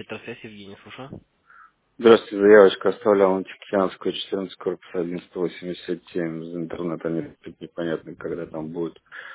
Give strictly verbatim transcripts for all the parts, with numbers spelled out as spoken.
Петросвязь, Евгений, слушаю. Здравствуйте, заявочка оставлял на Тихоокеанскую, четырнадцать, корпус один, сто восемьдесят семь. Из интернета не, непонятно, когда там будет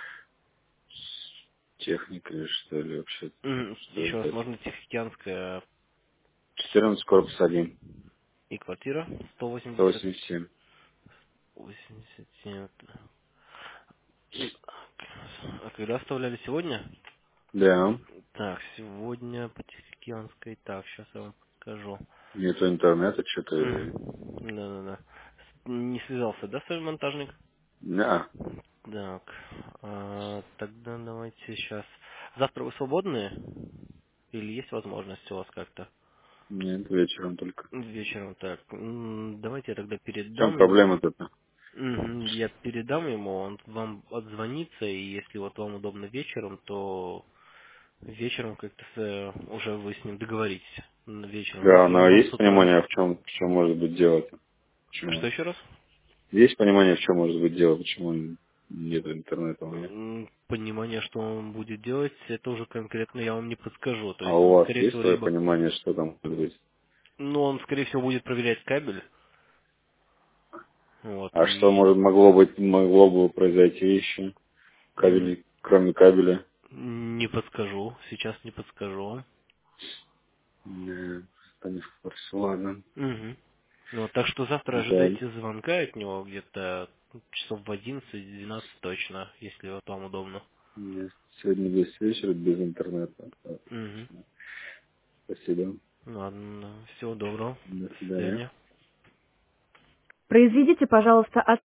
техника или что ли вообще. М, Что Еще раз, это? можно Тихоокеанская четырнадцать, корпус один, и квартира сто сто восемьдесят восемьдесят семь. восемьдесят семь. И- А когда оставляли сегодня? Да, Так, сегодня по Тихоокеанской. Так, сейчас я вам подскажу. нету интернета, что-то... Мгм. Да-да-да. Не связался, да, с вами монтажник? Да, Так, а, тогда давайте сейчас. Завтра вы свободны? Или есть возможность у вас как-то? нет, вечером только. Вечером, так. М, Давайте я тогда В чем передам ему. проблема-то? Мгм, Я передам ему, он вам отзвонится, и если вот вам удобно вечером, то вечером как-то с- уже вы с ним договоритесь. М, Вечером. Ну, Да, или но он есть с утра. понимание, в чем, в чем может быть дело? Что Почему? еще раз? Есть понимание, в чем может быть дело, почему нет интернета у меня? М, Понимание, что он будет делать, это уже конкретно я вам не подскажу. То А есть у он, вас скорее есть всего, свое либо... понимание, что там может быть? Ну, он, скорее всего, будет проверять кабель. Вот, А что и может могло быть, могло бы произойти еще? м, Кабель, кроме кабеля? не подскажу. Сейчас не подскажу. Нет, это не в курсе. Ладно. Мгм. Ну, так что завтра Да. ожидайте звонка от него где-то часов в одиннадцать-двенадцать точно, если вот вам удобно. Нет, сегодня весь вечер без интернета. Угу. Спасибо. Ладно, всего доброго. До До свидания. свидания. Произведите, пожалуйста,